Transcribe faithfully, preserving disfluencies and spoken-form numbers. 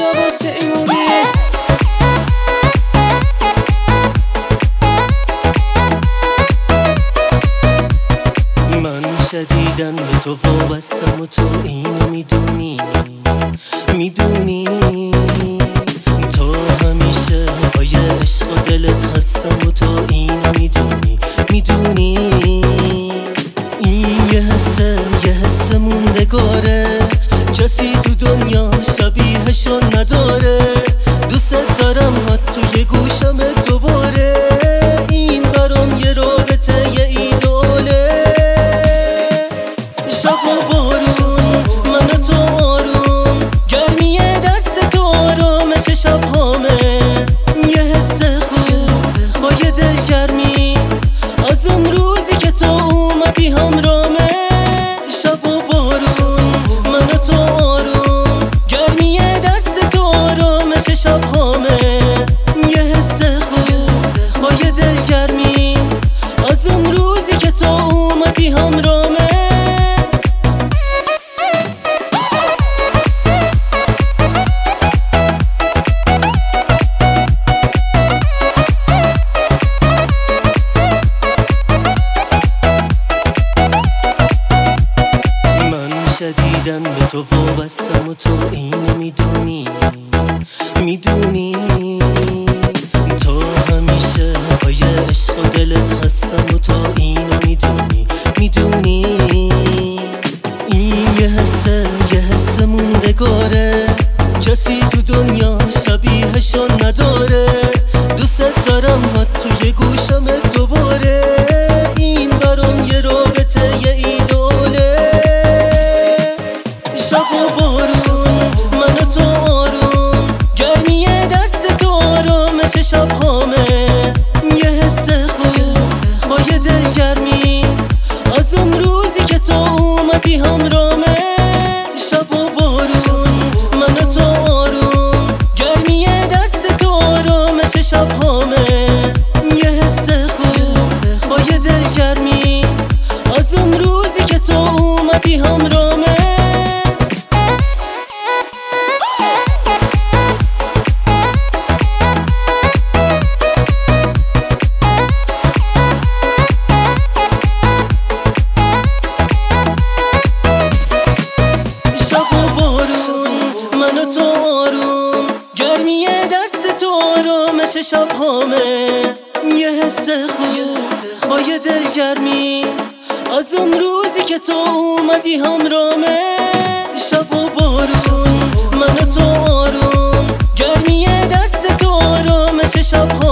جواد تیموری. من شدیدن به تو وابستم و تو اینو میدونی میدونی تو همیشه پای عشق و دلت هستم و تو اینو میدونی میدونی این یه حسه یه حس موندگاره، کسی تو دنیا شبیهشو نداره. دوست دارم حتی یه گوشم دوباره، این برام یه رابطه یه ایدوله. شب و بارون من و تو آروم، گرمی دست تو آرامش شب هامه. یه حس خوب با یه دلگرمی از اون روزی که تو اومدی همرامه. شب و بارون من و تو آروم، گرمی دست تو آرامش شب هامه. یه حس خوب با یه دلگرمی از اون روزی که تو اومدی همرامه. شدیدن به تو وابستم و تو اینو میدونی میدونی تو همیشه پای عشق و دلت هستم و تو اینو میدونی میدونی این یه حسه یه حس موندگاره، کسی تو دنیا شبیهشو نداره. دوست دارم حتی یه گوشم دوباره، این برام یه رابطه یه ایدوله. شب و بارون من و تو آروم، گرمی دست تو آرامش شب هامه. یه حس خوب با یه دلگرمی از اون روزی که تو اومدی همرامه. شب و بارون من و تو آروم، گرمی دست تو آرامش شب هامه. یه حس خوب با یه دلگرمی از اون روزی که تو اومدی همرامه. گرمی دست تو آرامش شب هامه. یه حس خوب با یه دلگرمی از اون روزی که تو اومدی همرامه. شب و بارون من و تو آروم، گرمی دست تو آرامش شب هامه.